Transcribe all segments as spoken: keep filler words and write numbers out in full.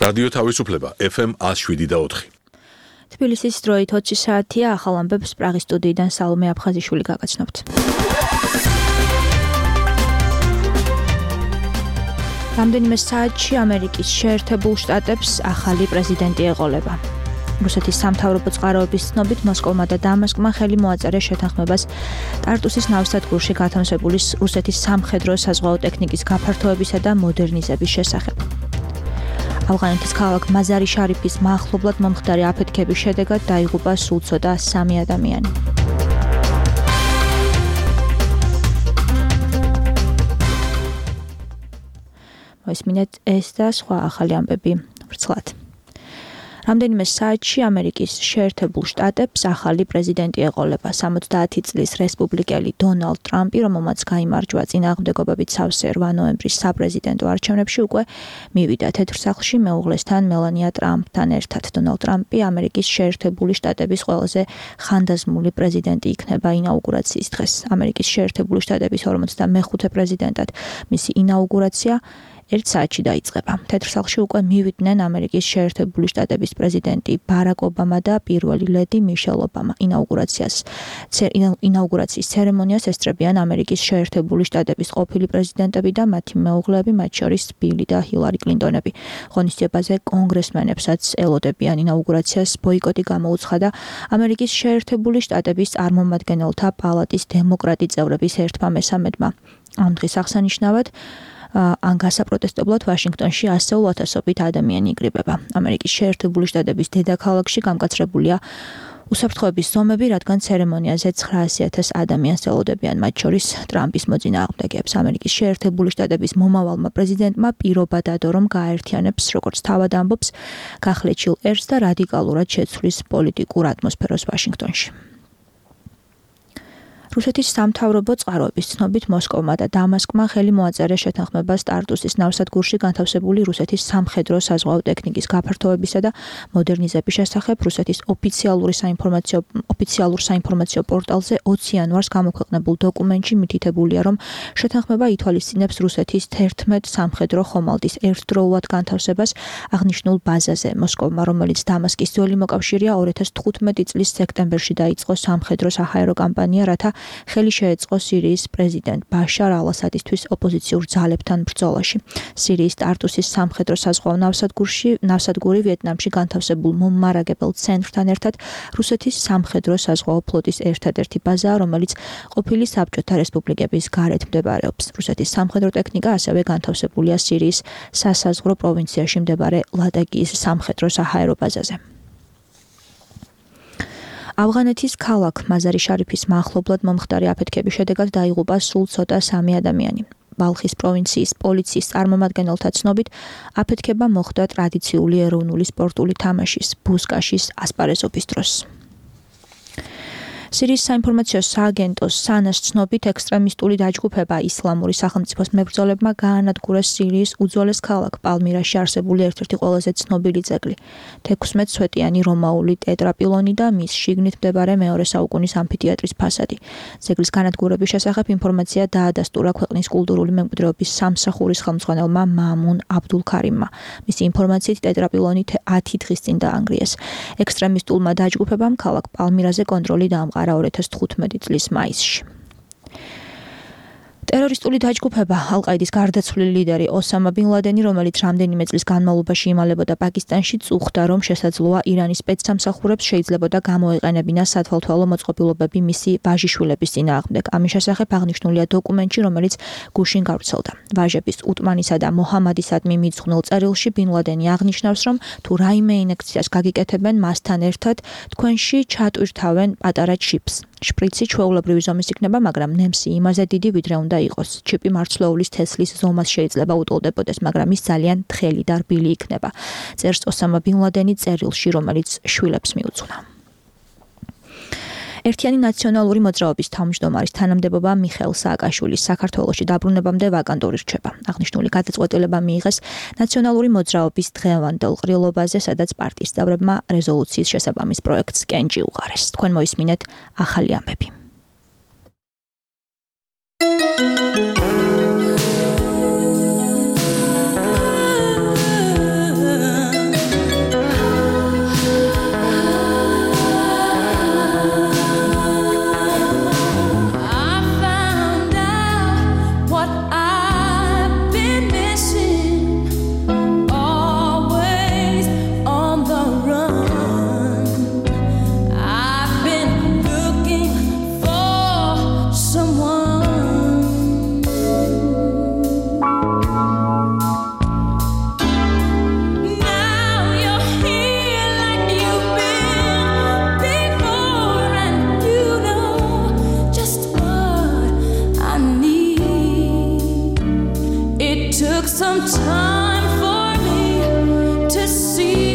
რადიო თავისუფლება ეფ ემ one oh seven და four. თბილისის დროით ოცი საათია, ახალ ამბებს პრაღის სტუდიიდან სალომე აფხაზიშვილი გაგაცნობთ. რამდენიმე საათში ამერიკის შეერთებულ შტატებს ახალი პრეზიდენტი ეყოლება. რუსეთის სამთავრობო წყაროების ცნობით მოსკოვმა და დამასკმა ხელი მოაწერეს შეთანხმებას ტარტუსის ნავსადგურში გათამშებული რუსეთის სამხედრო საზღვაო ტექნიკის გაფართოებისა და მოდერნიზების შესახებ. ავღანეთის ქალაქ მაზარი შარიფის მახლობლად მომხდარი აფეთქების შედეგად დაიღუპა სულ ცოტა სამი ადამიანი. მოისმინეთ ეს და სხვა ახალი ამბები ვრცლად. რამდენიმე საათში ამერიკის შეერთებულ შტატებს ახალი პრეზიდენტი ეყოლება. სამოცდაათი წლის რესპუბლიკელი დონალდ ტრამპი, რომელმაც გაიმარჯვა წინააღმდეგობებით სავსე რვა ნოემბრის საპრეზიდენტო არჩევნებში, უკვე მივიდა თეთრ სახლში მეუღლესთან მელანია ტრამპთან ერთად. დონალდ ტრამპი ამერიკის შეერთებული შტატების ყველაზე ხანდაზმული პრეზიდენტი იქნება ინაუგურაციის დღეს. ამერიკის შეერთებული შტატების ორმოცდამეხუთე პრეზიდენტად მისი ინაუგურაცია ერთ საათში დაიწყება. თეთრ სახლში უკვე მივიდნენ ამერიკის შეერთებული შტატების პრეზიდენტი ბარაკ ობამა და პირველი ლედი მიშელ ობამა. ინაუგურაციას ინაუგურაციის ცერემონიას ესწრებიან ამერიკის შეერთებული შტატების ყოფილი პრეზიდენტები და მათი მეუღლეები, მათ შორის ბილი და ჰილარი კლინტონები. ღონისძიებაზე კონგრესმენებსაც ელოდებიან. ინაუგურაციას ბოიკოტი გამოუცხადა ამერიკის შეერთებული შტატების წარმომადგენელთა პალატის დემოკრატი წევრების ერთმა მესამედმა. ამ დღის აღსანიშნავად ან გასაპროტესტებლად ვაშინგტონში ასეულ ათასობით ადამიანი იკრიბება. ამერიკის შეერთებული შტატების დედაქალაქში გამკაცრებულია უსაფრთხოების ზომები, რადგან ცერემონიაზე ცხრაასი ათას ადამიანს ელოდებიან, მათ შორის ტრამპის მოწინააღმდეგეებს. ამერიკის შეერთებული შტატების მომავალმა პრეზიდენტმა პირობა დადო, რომ გააერთიანებს, როგორც თავად ამბობს, გახლეჩილ ერს და რადიკალურად შეცვლის პოლიტიკურ ატმოსფეროს ვაშინგტონში. რუსეთის სამთავრობო წყაროების ცნობით მოსკოვმა და დამასკმა ხელი მოაწერეს შეთანხმებას ტარტუსის ნავსადგურში განთავსებული რუსეთის სამხედრო საზღვაო ტექნიკის გაფართოებისა და მოდერნიზების შესახებ. რუსეთის ოფიციალური საინფორმაციო ოფიციალურ საინფორმაციო პორტალზე ოცი იანვარს გამოქვეყნებულ დოკუმენტში მითითებულია, რომ შეთანხმება ითვალისწინებს რუსეთის თერთმეტ სამხედრო ხომალდის ერთდროულად განთავსებას აღნიშნულ ბაზაზე მოსკოვმა, რომელიც დამასკის ძველი მოკავშირეა. ორი ათას თხუთმეტი წლის სექტემბერში დაიწყო სამხედრო საჰაერო კამპანია, რათა ხელი შეეწყო სირიის პრეზიდენტ ბაშარ ალ-ასადისთვის ოპოზიციურ ძალებთან ბრძოლაში. სირიის ტარტუსის სამხედრო საზღვაო ნავსადგურში ნავსადგური ვიეტნამში განთავსებულ მომარაგებელ ცენტრთან ერთად რუსეთის სამხედრო საზღვაო ფლოტის ერთადერთი ბაზაა, რომელიც ყოფილი საბჭოთა რესპუბლიკების გარეთ მდებარეობს. რუსეთის სამხედრო ტექნიკა ასევე განთავსებულია სირიის სასაზღვრო პროვინციაში მდებარე ლადაკიის სამხედრო საჰაერო ბაზაზე. ავღანეთის ქალაქ მაზარი შარიფის მახლობლად მომხდარი აფეთქების შედეგად დაიღუპა სულ ცოტა სამი ადამიანი. ბალხის პროვინციის პოლიციის წარმომადგენელთა ცნობით, აფეთქება მოხდა ტრადიციული ეროვნული სპორტული თამაშის ბუსკაშის ასპარეზობის დროს. სირიის საინფორმაციო სააგენტოს სანას ცნობით, ექსტრემისტული დაჯგუფება ისლამური სახელმწიფოს მებრძოლებმა გაანადგურეს სირიის უძველეს ქალაქ პალმირაში არსებული ერთ-ერთი ყველაზე ცნობილი ძეგლი, თექვსმეტ-სვეტიანი რომაული ტეტრაპილონი და მის შიგნით მდებარე მეორე საუკუნის ამფითეატრის ფასადი. ძეგლის განადგურების შესახებ ინფორმაცია დაადასტურა ქვეყნის კულტურული მემკვიდრეობის სამსახურის ხელმძღვანელმა მამუნ აბდულქარიმმა. მისი ინფორმაციით ტეტრაპილონი ათი დღის წინ დაანგრიეს. ექსტრემისტულმა დაჯგუფებამ ქალაქ პალმირაზე კონტროლი დაამყარა ორი ათას თხუთმეტი წლის მაისში. ტერორისტული დაჯგუფება ალ-ყაიდის გარდაცვლილი ლიდერი ოსამა ბინ ლადენი, რომელიც რამდენიმე წლის განმავლობაში იმალებოდა პაკისტანში, წუხდა, რომ შესაძლოა ირანის სპეცსამსახურებს შეიძლებოდა გამოეყენებინა სათვალთვალო მოწყობილობები მისი ვაჟიშვილების წინააღმდეგ. ამის შესახებ აღნიშნულია დოკუმენტში, რომელიც გუშინ გავრცელდა. ვაჟების უტმანისა და მოჰამადისადმი მიძღვნილ წერილში ბინ ლადენი აღნიშნავს, რომ თუ რაიმე ინექციას გაგიკეთებენ მასთან ერთად, თქვენში ჩატვირთავენ პატარა ჩიპს. შპრიცი ჩვეულებრივი ზომის იქნება, მაგრამ ნემსი იმაზე დიდი, ვიდრე უნდა იყოს. ჩიპი მარცვლეულის თესლის ზომას შეიძლება უტოლდებოდეს, მაგრამ ის ძალიან თხელი და რბილი იქნება. წერს ოსამა ბინ ლადენი წერილში, რომელიც შვილებს მიუძღვნა. ერთიანი ნაციონალური მოძრაობის თავმჯდომარის თანამდებობა მიხეილ სააკაშვილის საქართველოში დაბრუნებამდე ვაკანტური რჩება. აღნიშნული გადაწყვეტილება მიიღეს ნაციონალური მოძრაობის დღევანდელ ყრილობაზე, სადაც პარტიის წევრებმა რეზოლუციის შესაბამის პროექტს კენჭი უყარეს. თქვენ მოისმინეთ ახალი ამბები. some time for me to see.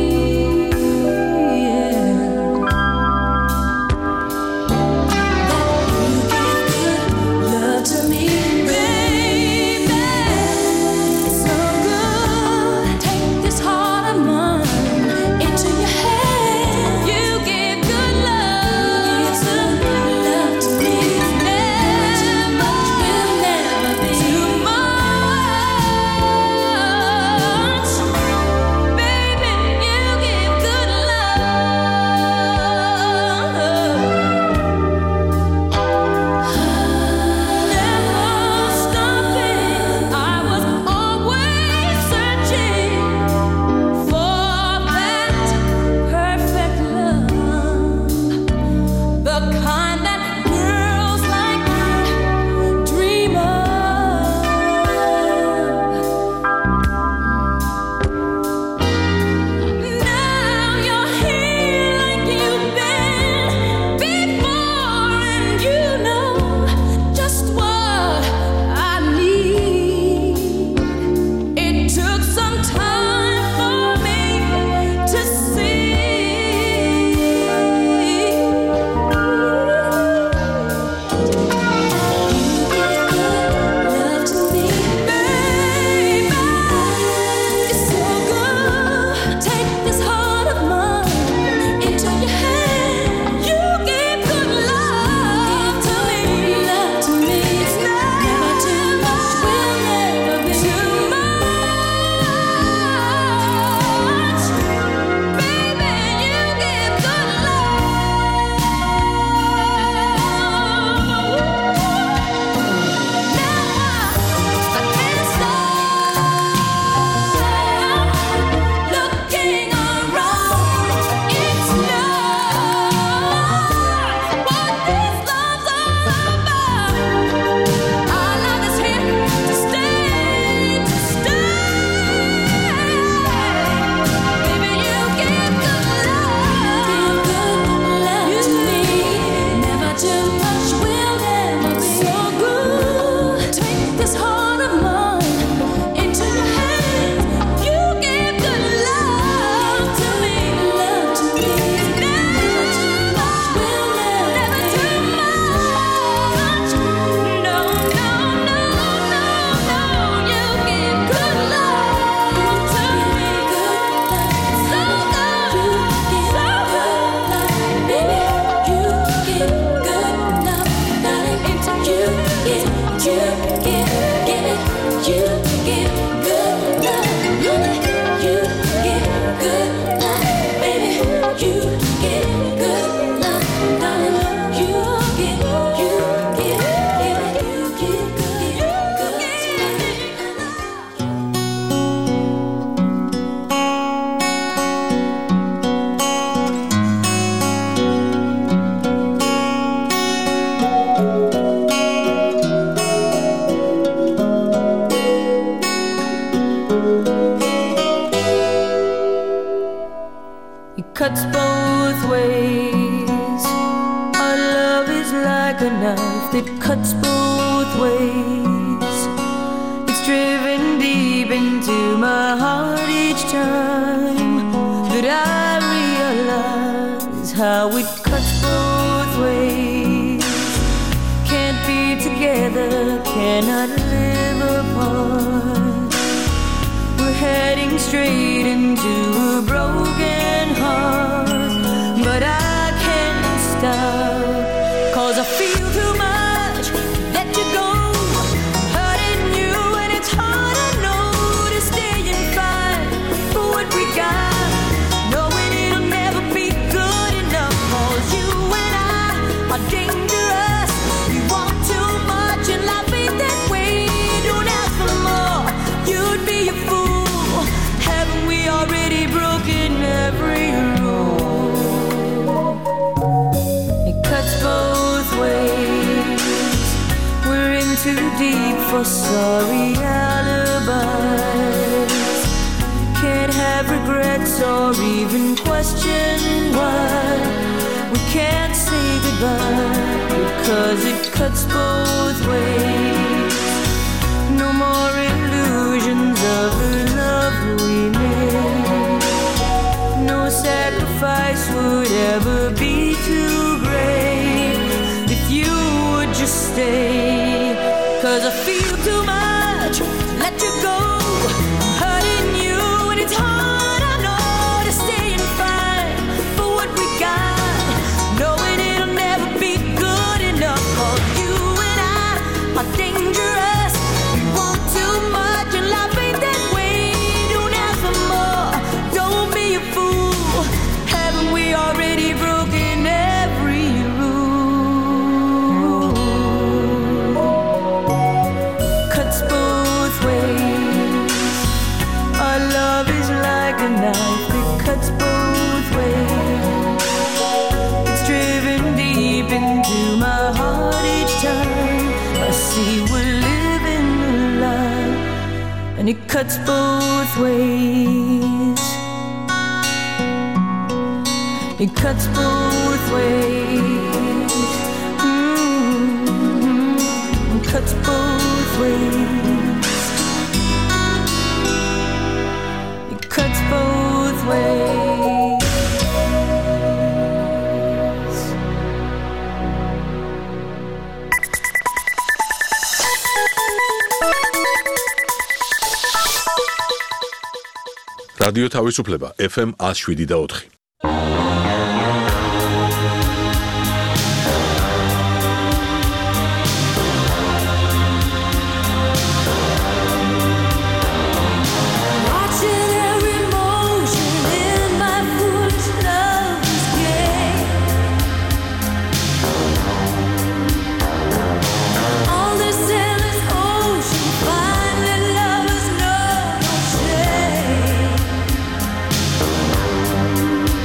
cuts both ways. Our love is like a knife that cuts both ways. It's driven deep into my heart each time that I realize how it cuts both ways. Can't be together, cannot live apart. We're heading straight into a broken heart, but I can't stop, 'cause I feel too much that you go, hurting you, and it's hard, I know, to stay and fight for what we got, knowing it'll never be good enough, 'cause you and I are dangerous. We want too much and life ain't that way. Don't ask for more, you'd be a fool. Haven't we already broken every rule? It cuts both ways. We're in too deep for sorry alibis. Can't have regrets or even question why we can't say goodbye, because it cuts both ways. No more illusion 'cause I feel too much to let you go. I'm hurting you and it's hard, I know, to stay and fight for what we got, knowing it'll never be good enough for you and I are dangerous. We want too much and life ain't that way. Don't ask for more, don't be a fool. Haven't we already broken every rule? Cuts both ways. Our love is like a knife that cuts both ways. It's driven deep into my heart each time I see we're living a lie, and it cuts both ways. It cuts both ways. Mm-hmm. It cuts both ways. It cuts both ways. რადიო თავისუფლება ეფ ემ one oh seven და four. Watching every motion in my foolish love's game. On this endless ocean, finding lovers know no shame.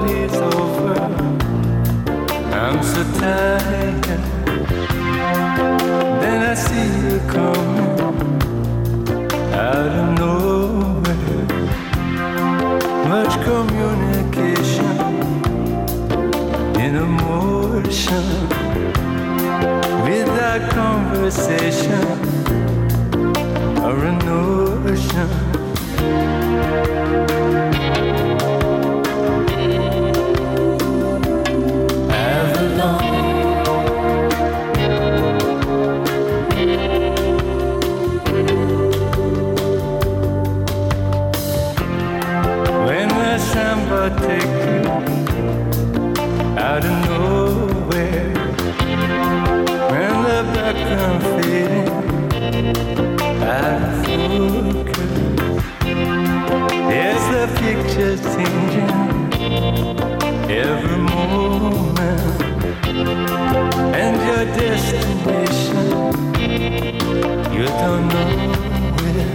party's over. I'm so tired. Then I see you coming out of nowhere. Much communication in emotion, without conversation or a notion. Take you out of nowhere, when the background fading out of focus, there's the picture changing every moment, and your destination you don't know where.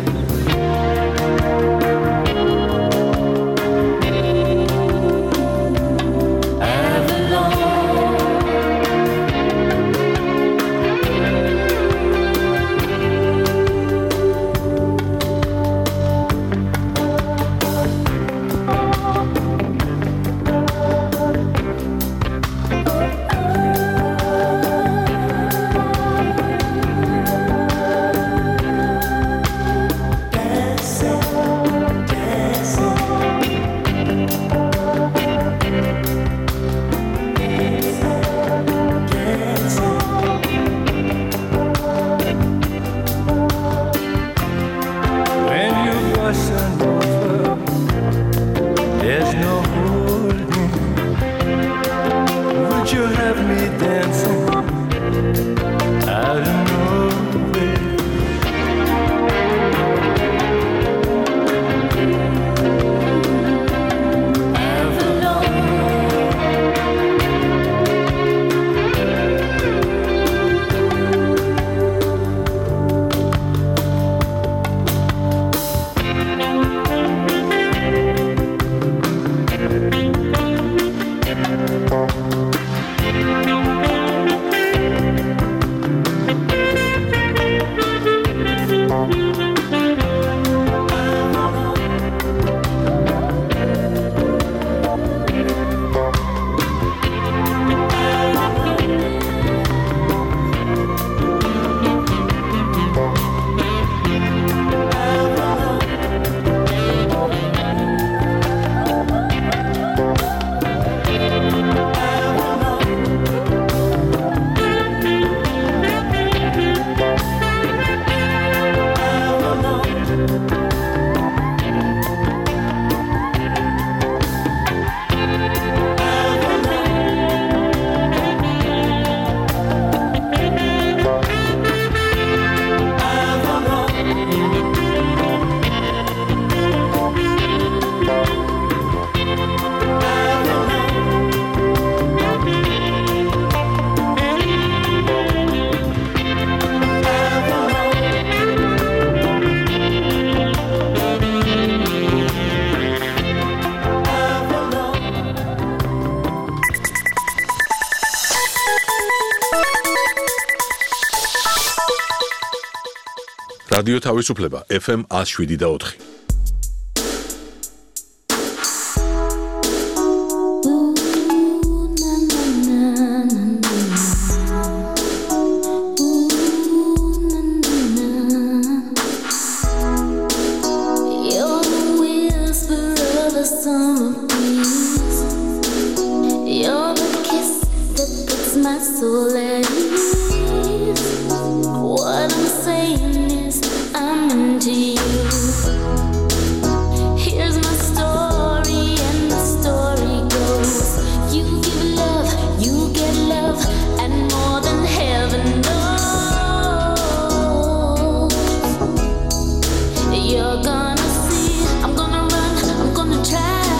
რადიო თავისუფლება ეფ ემ one oh seven და four.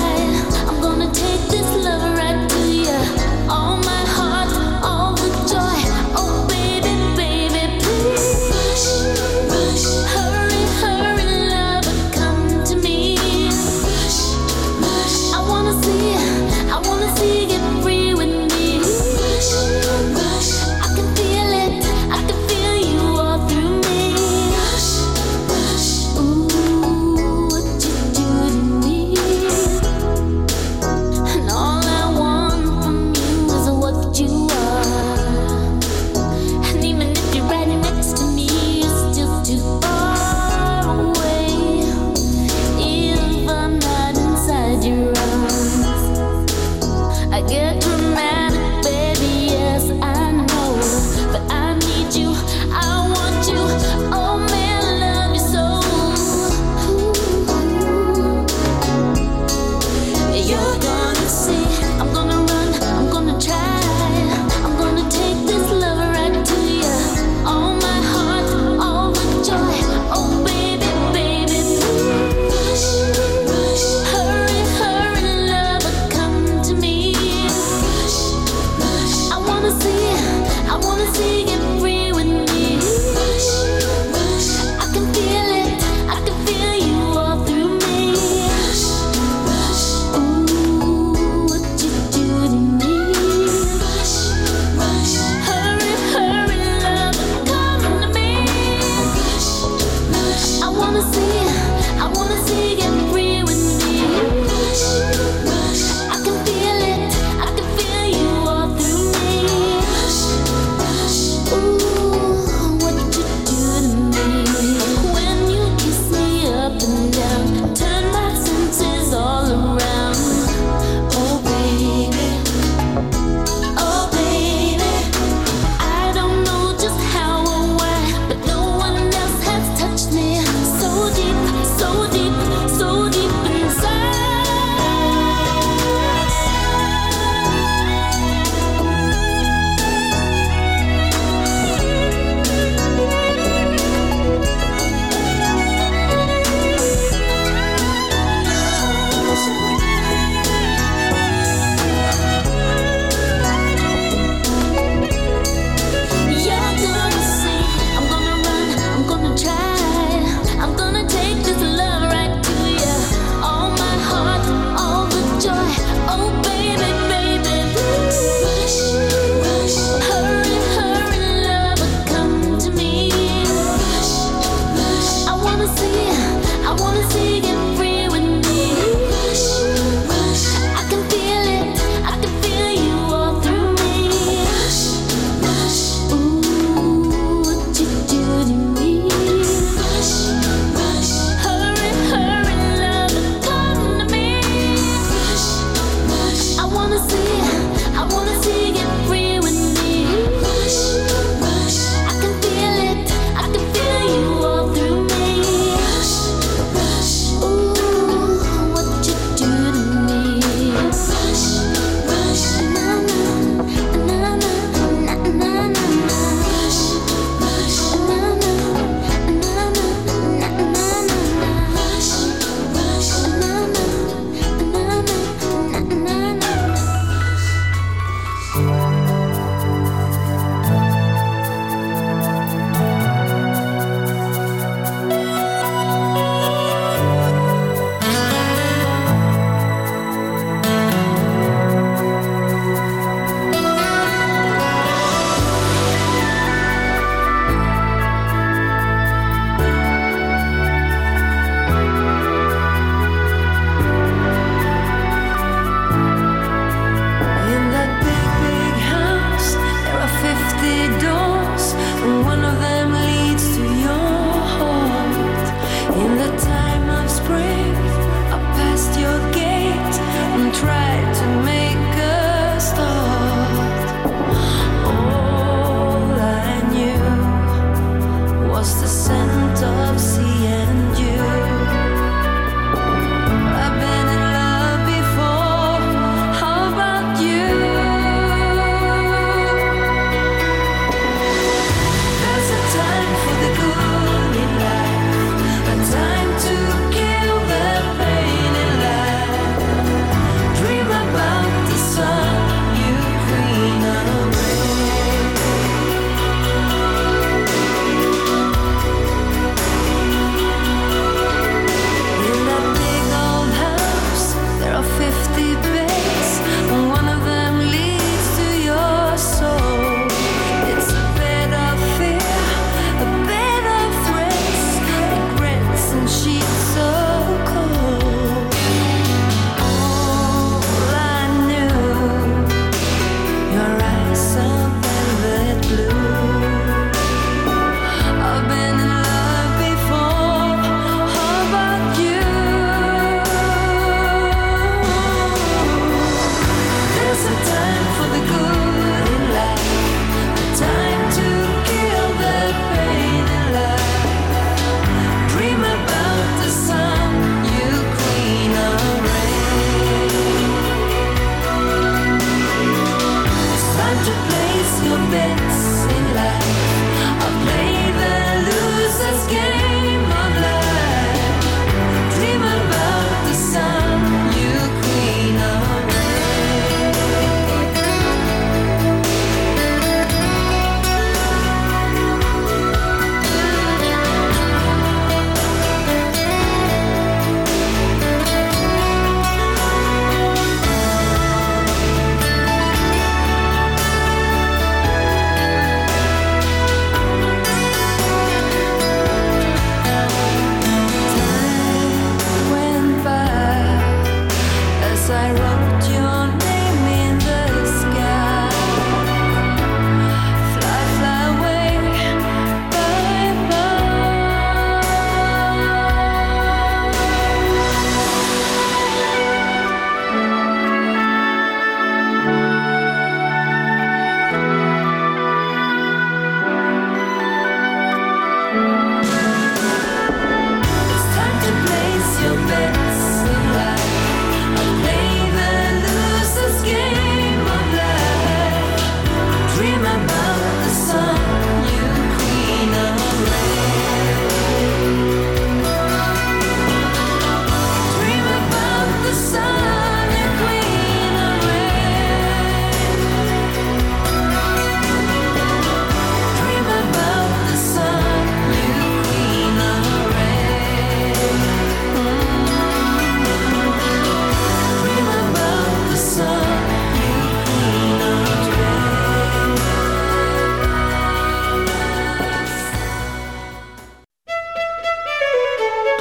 All my heart, all the joy.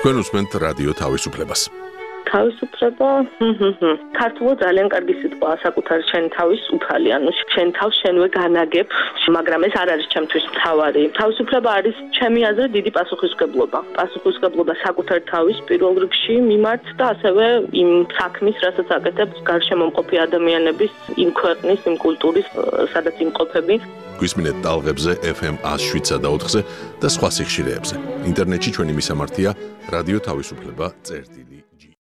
თქვენ უსმენთ რადიო თავისუფლებას. თავისუფლება, ქართულად ძალიან კარგი სიტყვაა საკუთარ შენ თავის უფალი, ანუ შენ თავს შენვე განაგებ, მაგრამ ეს არ არის ჩემთვის მთავარი. თავისუფლება არის ჩემი აზრით დიდი პასუხისმგებლობა. პასუხისმგებლობა საკუთარ თავის პირველ რიგში მიმართ და ასევე იმ საქმის, რასაც აკეთებს გარშემომყოფი ადამიანების, იმ ქვეყნის, იმ კულტურის, სადაც იმყოფები. გვისმინეთ ტალღებზე ეფ ემ one oh seven და ოთხზე და სხვა სიხშირეებზე. ინტერნეტში ჩვენი მისამართია რადიო თავისუფლება წერტილი.